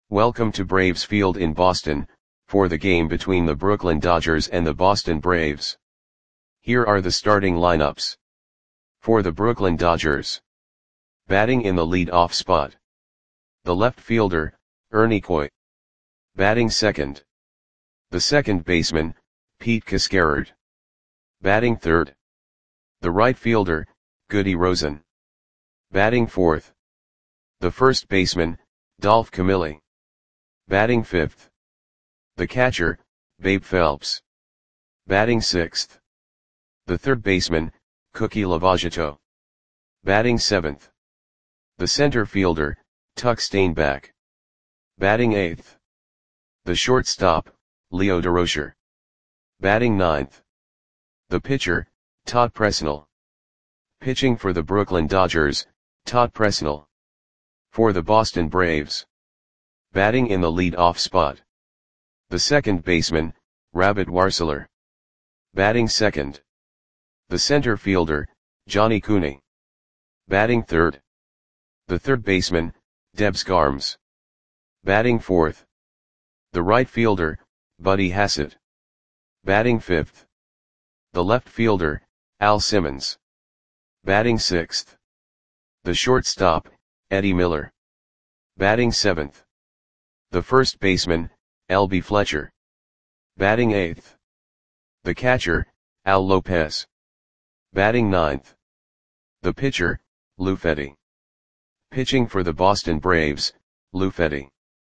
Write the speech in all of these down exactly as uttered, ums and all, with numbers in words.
Welcome to Braves Field in Boston, for the game between the Brooklyn Dodgers and the Boston Braves. Here are the starting lineups. For the Brooklyn Dodgers. Batting in the lead-off spot. The left fielder, Ernie Coy. Batting second. The second baseman, Pete Cascarard. Batting third. The right fielder, Goody Rosen. Batting fourth. The first baseman, Dolph Camilli. Batting fifth. The catcher, Babe Phelps. Batting sixth. The third baseman, Cookie Lavagetto. Batting seventh. The center fielder, Tuck Steinbach. Batting eighth. The shortstop, Leo Durocher. Batting ninth. The pitcher, Todd Presnell. Pitching for the Brooklyn Dodgers, Todd Presnell. For the Boston Braves. Batting in the lead-off spot. The second baseman, Rabbit Warseler. Batting second. The center fielder, Johnny Cooney. Batting third. The third baseman, Debs Garms. Batting fourth. The right fielder, Buddy Hassett. Batting fifth. The left fielder, Al Simmons. Batting sixth. The shortstop, Eddie Miller. Batting seventh. The first baseman, L B Fletcher. Batting eighth. The catcher, Al Lopez. Batting ninth. The pitcher, Lou Fetty. Pitching for the Boston Braves, Lou Fetty.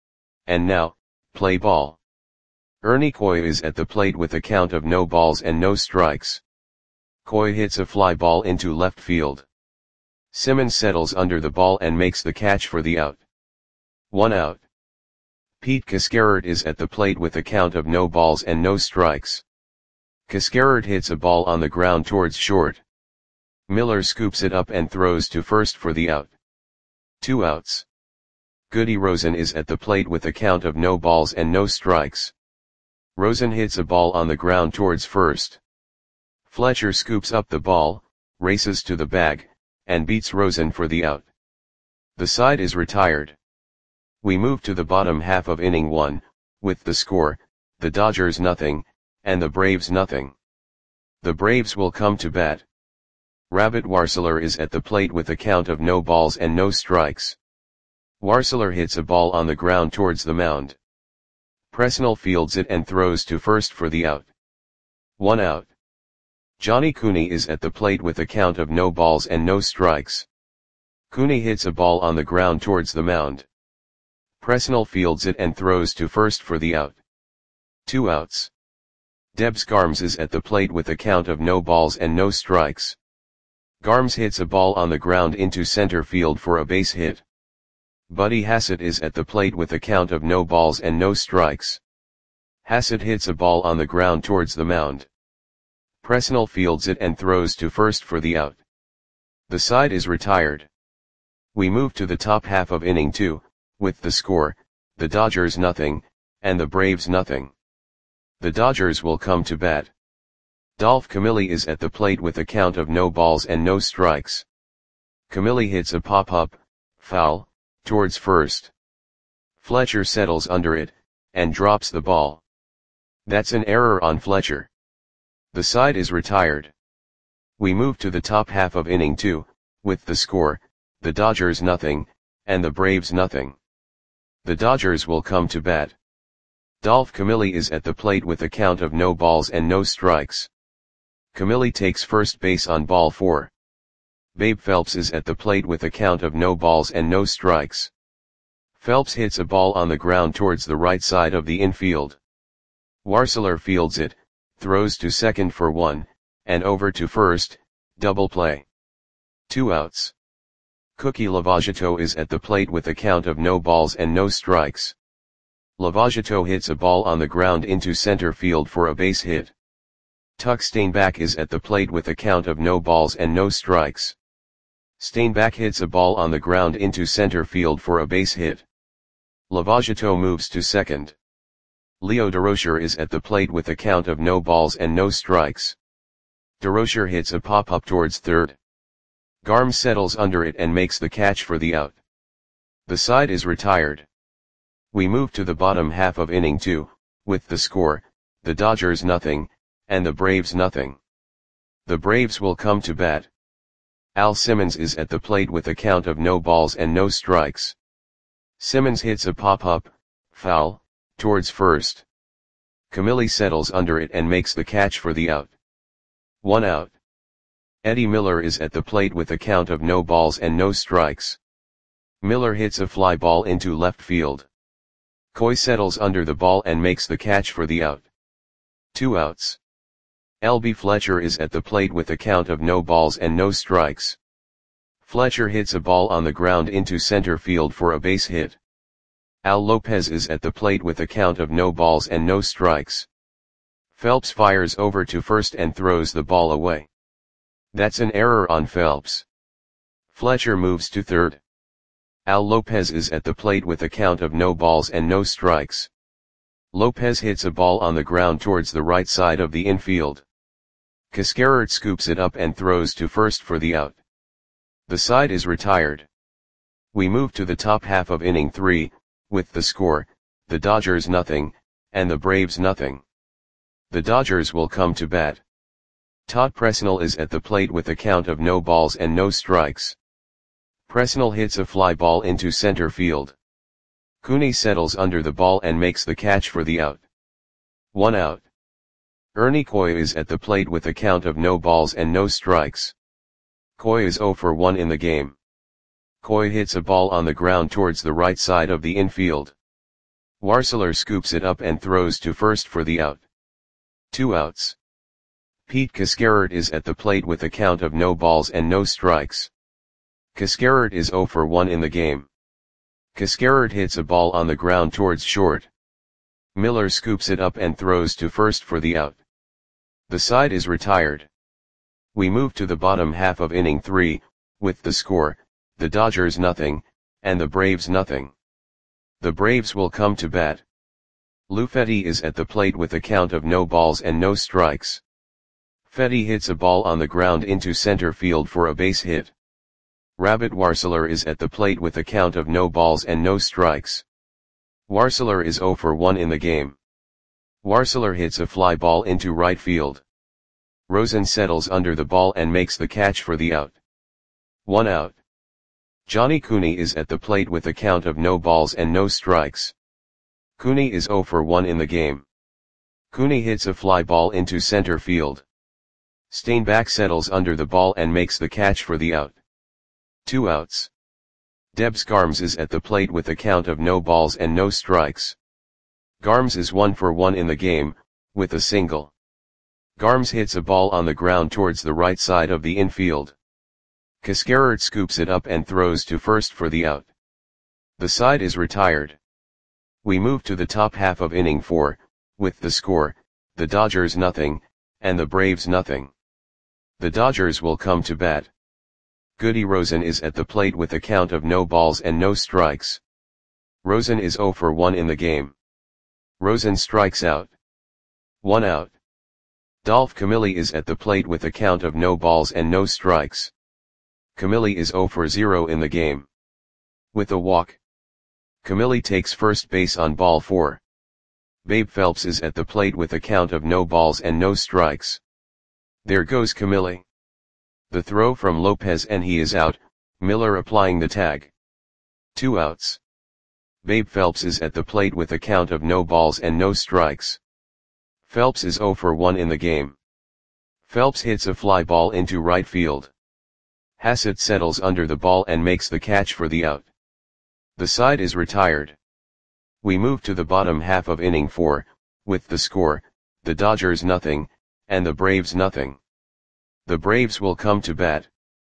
And now, play ball. Ernie Coy is at the plate with a count of no balls and no strikes. Coy hits a fly ball into left field. Simmons settles under the ball and makes the catch for the out. One out. Pete Cascarard is at the plate with a count of no balls and no strikes. Cascarard hits a ball on the ground towards short. Miller scoops it up and throws to first for the out. Two outs. Goody Rosen is at the plate with a count of no balls and no strikes. Rosen hits a ball on the ground towards first. Fletcher scoops up the ball, races to the bag, and beats Rosen for the out. The side is retired. We move to the bottom half of inning one, with the score, the Dodgers nothing, and the Braves nothing. The Braves will come to bat. Rabbit Warseler is at the plate with a count of no balls and no strikes. Warseler hits a ball on the ground towards the mound. Presnell fields it and throws to first for the out. One out. Johnny Cooney is at the plate with a count of no balls and no strikes. Cooney hits a ball on the ground towards the mound. Presnell fields it and throws to first for the out. Two outs. Debs Garms is at the plate with a count of no balls and no strikes. Garms hits a ball on the ground into center field for a base hit. Buddy Hassett is at the plate with a count of no balls and no strikes. Hassett hits a ball on the ground towards the mound. Presnell fields it and throws to first for the out. The side is retired. We move to the top half of inning two, with the score, the Dodgers nothing, and the Braves nothing. The Dodgers will come to bat. Dolph Camilli is at the plate with a count of no balls and no strikes. Camilli hits a pop-up, foul, towards first. Fletcher settles under it, and drops the ball. That's an error on Fletcher. The side is retired. We move to the top half of inning two, with the score, the Dodgers nothing, and the Braves nothing. The Dodgers will come to bat. Dolph Camilli is at the plate with a count of no balls and no strikes. Camilli takes first base on ball four. Babe Phelps is at the plate with a count of no balls and no strikes. Phelps hits a ball on the ground towards the right side of the infield. Warseler fields it, throws to second for one, and over to first, double play. Two outs. Cookie Lavagetto is at the plate with a count of no balls and no strikes. Lavagetto hits a ball on the ground into center field for a base hit. Tuck Steinbach is at the plate with a count of no balls and no strikes. Steinbach hits a ball on the ground into center field for a base hit. Lavagetto moves to second. Leo Durocher is at the plate with a count of no balls and no strikes. Durocher hits a pop-up towards third. Garm settles under it and makes the catch for the out. The side is retired. We move to the bottom half of inning two, with the score, the Dodgers nothing, and the Braves nothing. The Braves will come to bat. Al Simmons is at the plate with a count of no balls and no strikes. Simmons hits a pop-up, foul, towards first. Camilli settles under it and makes the catch for the out. One out. Eddie Miller is at the plate with a count of no balls and no strikes. Miller hits a fly ball into left field. Coy settles under the ball and makes the catch for the out. Two outs. L B Fletcher is at the plate with a count of no balls and no strikes. Fletcher hits a ball on the ground into center field for a base hit. Al Lopez is at the plate with a count of no balls and no strikes. Phelps fires over to first and throws the ball away. That's an error on Phelps. Fletcher moves to third. Al Lopez is at the plate with a count of no balls and no strikes. Lopez hits a ball on the ground towards the right side of the infield. Cascarert scoops it up and throws to first for the out. The side is retired. We move to the top half of inning three, with the score, the Dodgers nothing, and the Braves nothing. The Dodgers will come to bat. Todd Presnell is at the plate with a count of no balls and no strikes. Presnell hits a fly ball into center field. Cooney settles under the ball and makes the catch for the out. One out. Ernie Coy is at the plate with a count of no balls and no strikes. Coy is zero for one in the game. Coy hits a ball on the ground towards the right side of the infield. Warseler scoops it up and throws to first for the out. Two outs. Pete Cascarert is at the plate with a count of no balls and no strikes. Cascarert is zero for one in the game. Cascarert hits a ball on the ground towards short. Miller scoops it up and throws to first for the out. The side is retired. We move to the bottom half of inning three, with the score, the Dodgers nothing, and the Braves nothing. The Braves will come to bat. Lou Fetty is at the plate with a count of no balls and no strikes. Fetty hits a ball on the ground into center field for a base hit. Rabbit Warseler is at the plate with a count of no balls and no strikes. Warseler is zero for one in the game. Warseler hits a fly ball into right field. Rosen settles under the ball and makes the catch for the out. One out. Johnny Cooney is at the plate with a count of no balls and no strikes. Cooney is zero for one in the game. Cooney hits a fly ball into center field. Steinbach settles under the ball and makes the catch for the out. Two outs. Debs Garms is at the plate with a count of no balls and no strikes. Garms is one for one in the game, with a single. Garms hits a ball on the ground towards the right side of the infield. Cascarert scoops it up and throws to first for the out. The side is retired. We move to the top half of inning four, with the score, the Dodgers nothing, and the Braves nothing. The Dodgers will come to bat. Goody Rosen is at the plate with a count of no balls and no strikes. Rosen is zero for one in the game. Rosen strikes out. One out. Dolph Camilli is at the plate with a count of no balls and no strikes. Camilli is zero for zero in the game. With a walk. Camilli takes first base on ball four. Babe Phelps is at the plate with a count of no balls and no strikes. There goes Camilli. The throw from Lopez and he is out, Miller applying the tag. Two outs. Babe Phelps is at the plate with a count of no balls and no strikes. Phelps is zero for one in the game. Phelps hits a fly ball into right field. Hassett settles under the ball and makes the catch for the out. The side is retired. We move to the bottom half of inning four, with the score, the Dodgers nothing, and the Braves nothing. The Braves will come to bat.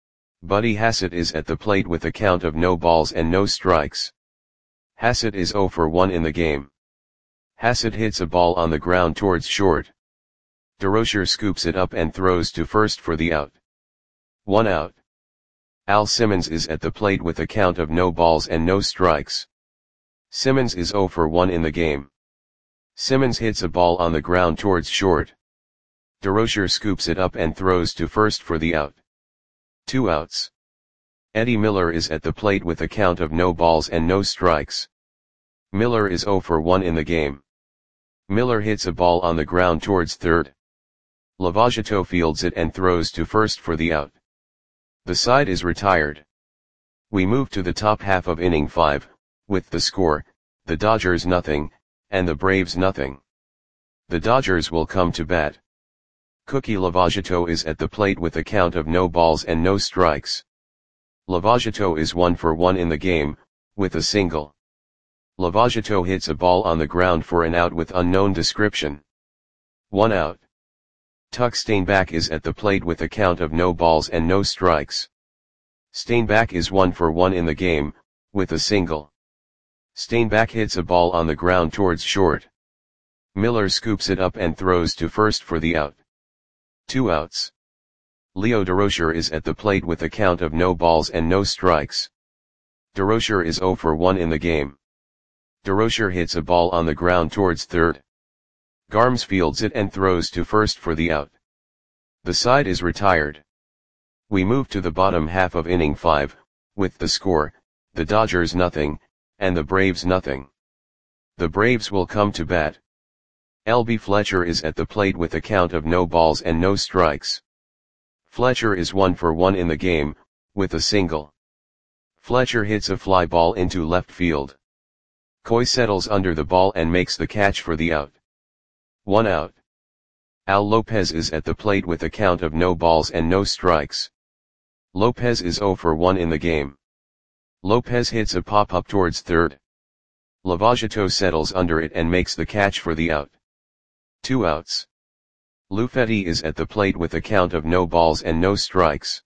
Buddy Hassett is at the plate with a count of no balls and no strikes. Hassett is zero for one in the game. Hassett hits a ball on the ground towards short. DeRocher scoops it up and throws to first for the out. One out. Al Simmons is at the plate with a count of no balls and no strikes. Simmons is zero for one in the game. Simmons hits a ball on the ground towards short. DeRocher scoops it up and throws to first for the out. Two outs. Eddie Miller is at the plate with a count of no balls and no strikes. Miller is zero for one in the game. Miller hits a ball on the ground towards third. Lavagetto fields it and throws to first for the out. The side is retired. We move to the top half of inning five, with the score, the Dodgers nothing, and the Braves nothing. The Dodgers will come to bat. Cookie Lavagetto is at the plate with a count of no balls and no strikes. Lavagetto is one for one in the game, with a single. Lavagetto hits a ball on the ground for an out with unknown description. One out. Tuck Steinbach is at the plate with a count of no balls and no strikes. Steinbach is one for one in the game, with a single. Steinbach hits a ball on the ground towards short. Miller scoops it up and throws to first for the out. Two outs. Leo Durocher is at the plate with a count of no balls and no strikes. Durocher is zero for one in the game. Durocher hits a ball on the ground towards third. Garmes fields it and throws to first for the out. The side is retired. We move to the bottom half of inning five, with the score, the Dodgers nothing, and the Braves nothing. The Braves will come to bat. L B Fletcher is at the plate with a count of no balls and no strikes. Fletcher is one for one in the game, with a single. Fletcher hits a fly ball into left field. Coy settles under the ball and makes the catch for the out. One out. Al Lopez is at the plate with a count of no balls and no strikes. Lopez is zero for one in the game. Lopez hits a pop-up towards third. Lavagetto settles under it and makes the catch for the out. Two outs. Lou Fetty is at the plate with a count of no balls and no strikes.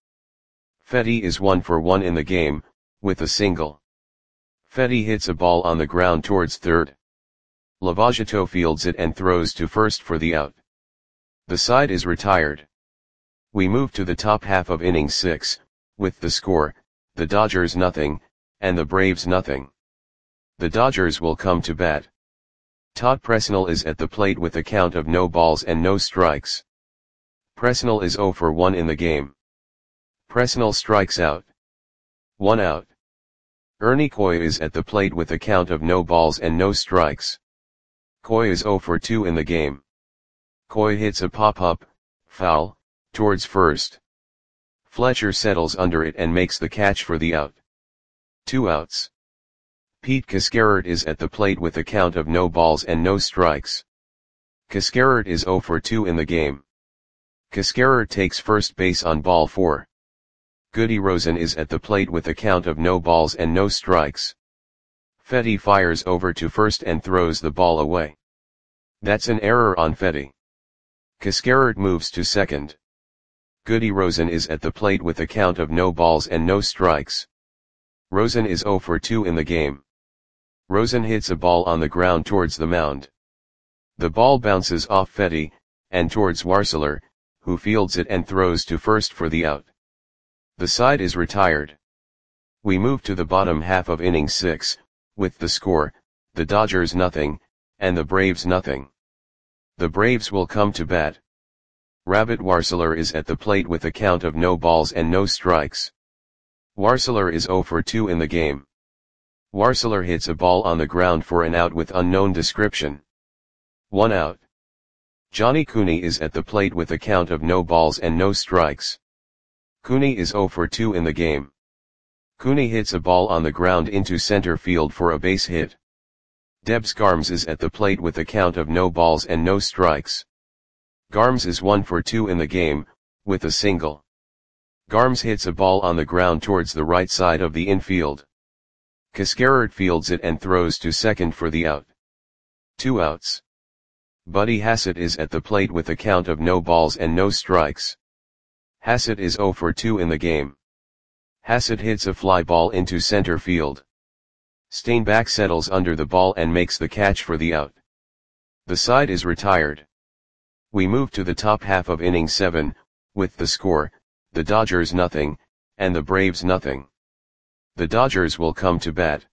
Fetty is one for one in the game, with a single. Fetty hits a ball on the ground towards third. Lavagetto fields it and throws to first for the out. The side is retired. We move to the top half of inning six, with the score, the Dodgers nothing, and the Braves nothing. The Dodgers will come to bat. Todd Presnell is at the plate with a count of no balls and no strikes. Presnell is zero for one in the game. Presnell strikes out. One out. Ernie Coy is at the plate with a count of no balls and no strikes. Coy is zero for two in the game. Coy hits a pop-up, foul, towards first. Fletcher settles under it and makes the catch for the out. Two outs. Pete Cascarert is at the plate with a count of no balls and no strikes. Cascarert is zero for two in the game. Cascarert takes first base on ball four. Goody Rosen is at the plate with a count of no balls and no strikes. Fetty fires over to first and throws the ball away. That's an error on Fetty. Cascarert moves to second. Goody Rosen is at the plate with a count of no balls and no strikes. Rosen is zero for two in the game. Rosen hits a ball on the ground towards the mound. The ball bounces off Fetty, and towards Warseler, who fields it and throws to first for the out. The side is retired. We move to the bottom half of inning six, with the score, the Dodgers nothing, and the Braves nothing. The Braves will come to bat. Rabbit Warseler is at the plate with a count of no balls and no strikes. Warseler is zero for two in the game. Warseler hits a ball on the ground for an out with unknown description. One out. Johnny Cooney is at the plate with a count of no balls and no strikes. Cooney is zero for two in the game. Cooney hits a ball on the ground into center field for a base hit. Debs Garmes is at the plate with a count of no balls and no strikes. Garmes is one for two in the game, with a single. Garmes hits a ball on the ground towards the right side of the infield. Cascarert fields it and throws to second for the out. Two outs. Buddy Hassett is at the plate with a count of no balls and no strikes. Hassett is zero for two in the game. Hassett hits a fly ball into center field. Steinbach settles under the ball and makes the catch for the out. The side is retired. We move to the top half of inning seven, with the score, the Dodgers nothing, and the Braves nothing. The Dodgers will come to bat.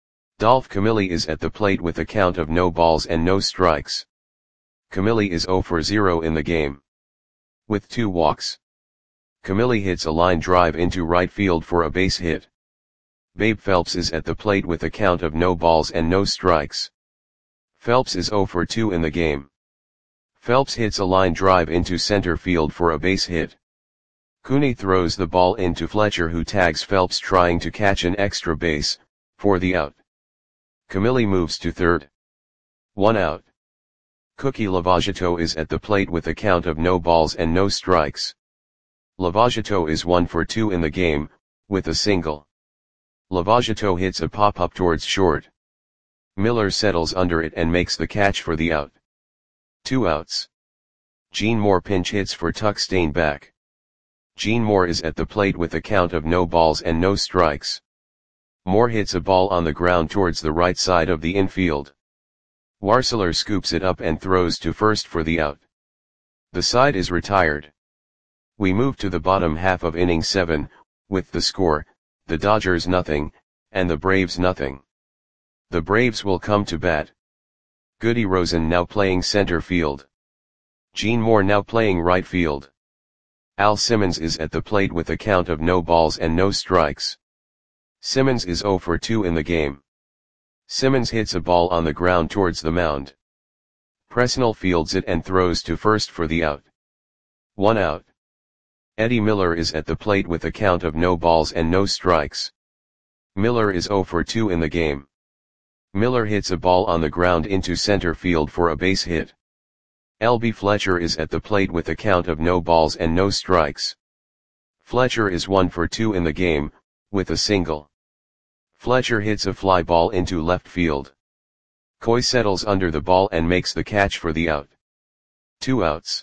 Dolph Camilli is at the plate with a count of no balls and no strikes. Camilli is zero for zero in the game. With two walks. Camilli hits a line drive into right field for a base hit. Babe Phelps is at the plate with a count of no balls and no strikes. Phelps is zero for two in the game. Phelps hits a line drive into center field for a base hit. Cooney throws the ball into Fletcher, who tags Phelps trying to catch an extra base, for the out. Camilli moves to third. One out. Cookie Lavagetto is at the plate with a count of no balls and no strikes. Lavagetto is one for two in the game, with a single. Lavagetto hits a pop-up towards short. Miller settles under it and makes the catch for the out. Two outs. Gene Moore pinch hits for Tuck Steinbach. Gene Moore is at the plate with a count of no balls and no strikes. Moore hits a ball on the ground towards the right side of the infield. Warseler scoops it up and throws to first for the out. The side is retired. We move to the bottom half of inning seven, with the score, the Dodgers nothing, and the Braves nothing. The Braves will come to bat. Goody Rosen now playing center field. Gene Moore now playing right field. Al Simmons is at the plate with a count of no balls and no strikes. Simmons is zero for two in the game. Simmons hits a ball on the ground towards the mound. Presnell fields it and throws to first for the out. One out. Eddie Miller is at the plate with a count of no balls and no strikes. Miller is zero for two in the game. Miller hits a ball on the ground into center field for a base hit. L B Fletcher is at the plate with a count of no balls and no strikes. Fletcher is one for two in the game, with a single. Fletcher hits a fly ball into left field. Coy settles under the ball and makes the catch for the out. Two outs.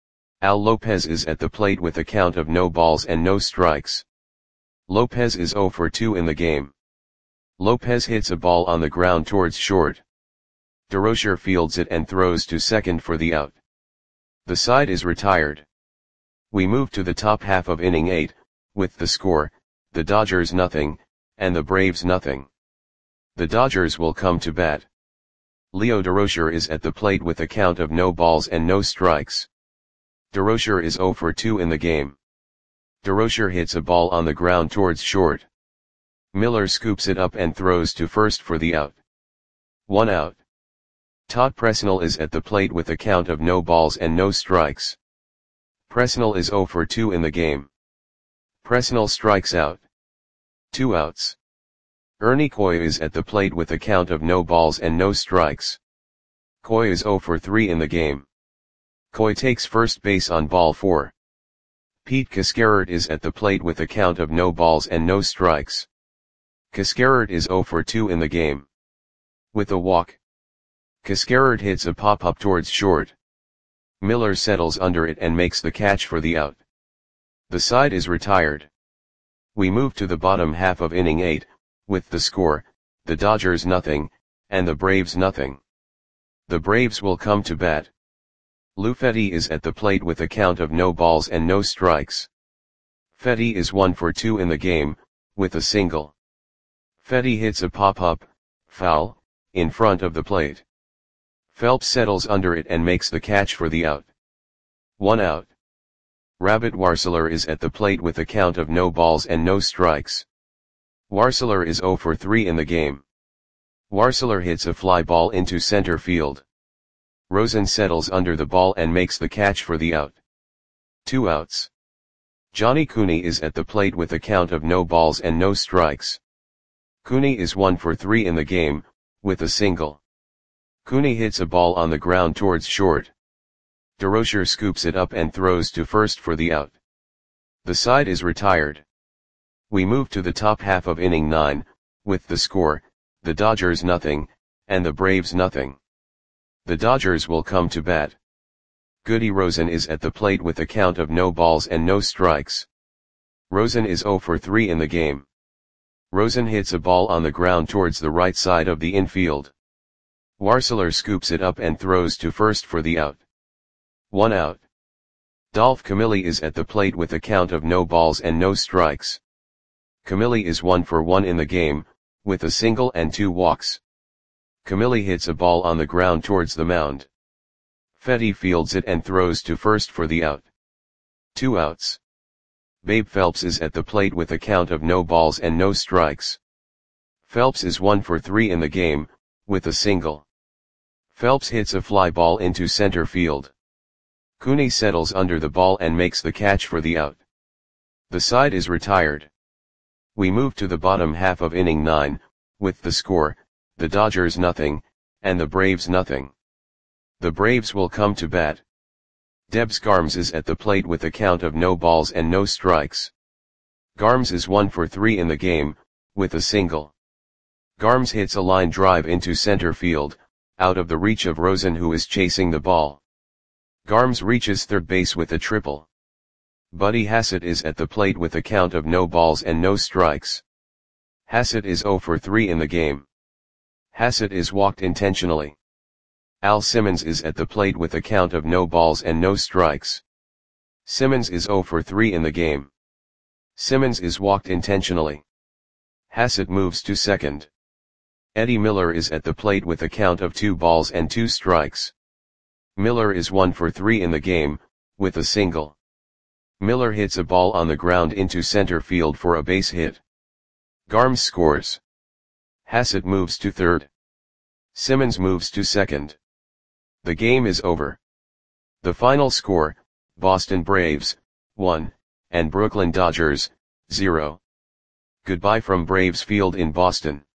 Al Lopez is at the plate with a count of no balls and no strikes. Lopez is zero for two in the game. Lopez hits a ball on the ground towards short. DeRocher fields it and throws to second for the out. The side is retired. We move to the top half of inning eight, with the score, the Dodgers nothing, and the Braves nothing. The Dodgers will come to bat. Leo DeRocher is at the plate with a count of no balls and no strikes. DeRocher is zero for two in the game. DeRocher hits a ball on the ground towards short. Miller scoops it up and throws to first for the out. One out. Todd Presnell is at the plate with a count of no balls and no strikes. Presnell is zero for two in the game. Presnell strikes out. Two outs. Ernie Coy is at the plate with a count of no balls and no strikes. Coy is zero for three in the game. Coy takes first base on ball four. Pete Cascarert is at the plate with a count of no balls and no strikes. Cascarert is zero for two in the game. With a walk. Cascarert hits a pop-up towards short. Miller settles under it and makes the catch for the out. The side is retired. We move to the bottom half of inning eight, with the score, the Dodgers nothing, and the Braves nothing. The Braves will come to bat. Lou Fetty is at the plate with a count of no balls and no strikes. Fetty is one for two in the game, with a single. Fetty hits a pop-up, foul, in front of the plate. Phelps settles under it and makes the catch for the out. One out. Rabbit Warseler is at the plate with a count of no balls and no strikes. Warseler is zero for three in the game. Warseler hits a fly ball into center field. Rosen settles under the ball and makes the catch for the out. Two outs. Johnny Cooney is at the plate with a count of no balls and no strikes. Cooney is one for three in the game, with a single. Cooney hits a ball on the ground towards short. DeRocher scoops it up and throws to first for the out. The side is retired. We move to the top half of inning nine, with the score, the Dodgers nothing, and the Braves nothing. The Dodgers will come to bat. Goody Rosen is at the plate with a count of no balls and no strikes. Rosen is zero for three in the game. Rosen hits a ball on the ground towards the right side of the infield. Warseler scoops it up and throws to first for the out. One out. Dolph Camilli is at the plate with a count of no balls and no strikes. Camilli is one for one in the game, with a single and two walks. Camilli hits a ball on the ground towards the mound. Fetty fields it and throws to first for the out. Two outs. Babe Phelps is at the plate with a count of no balls and no strikes. Phelps is one for three in the game, with a single. Phelps hits a fly ball into center field. Cooney settles under the ball and makes the catch for the out. The side is retired. We move to the bottom half of inning nine, with the score, the Dodgers nothing, and the Braves nothing. The Braves will come to bat. Debs Garms is at the plate with a count of no balls and no strikes. Garms is one for three in the game, with a single. Garms hits a line drive into center field, out of the reach of Rosen, who is chasing the ball. Garms reaches third base with a triple. Buddy Hassett is at the plate with a count of no balls and no strikes. Hassett is zero for three in the game. Hassett is walked intentionally. Al Simmons is at the plate with a count of no balls and no strikes. Simmons is zero for three in the game. Simmons is walked intentionally. Hassett moves to second. Eddie Miller is at the plate with a count of two balls and two strikes. Miller is one for three in the game, with a single. Miller hits a ball on the ground into center field for a base hit. Garms scores. Hassett moves to third. Simmons moves to second. The game is over. The final score, Boston Braves, one, and Brooklyn Dodgers, zero. Goodbye from Braves Field in Boston.